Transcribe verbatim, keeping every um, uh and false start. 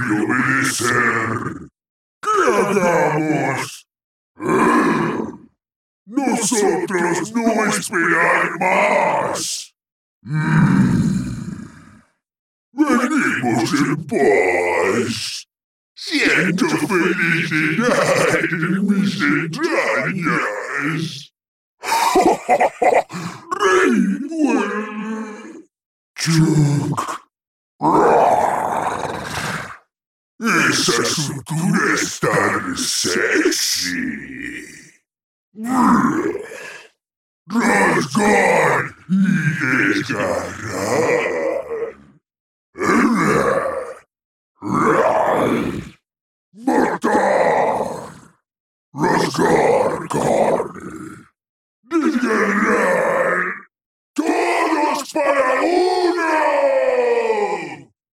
y obedecer. ¿Qué hagamos? Nosotros no esperar más. Mm. Venimos en paz. Siento felicidad en mis entrañas. ¡Rey vuelve! Chuck. Esa sutura es tan sexy. Rasgar y desgarrar.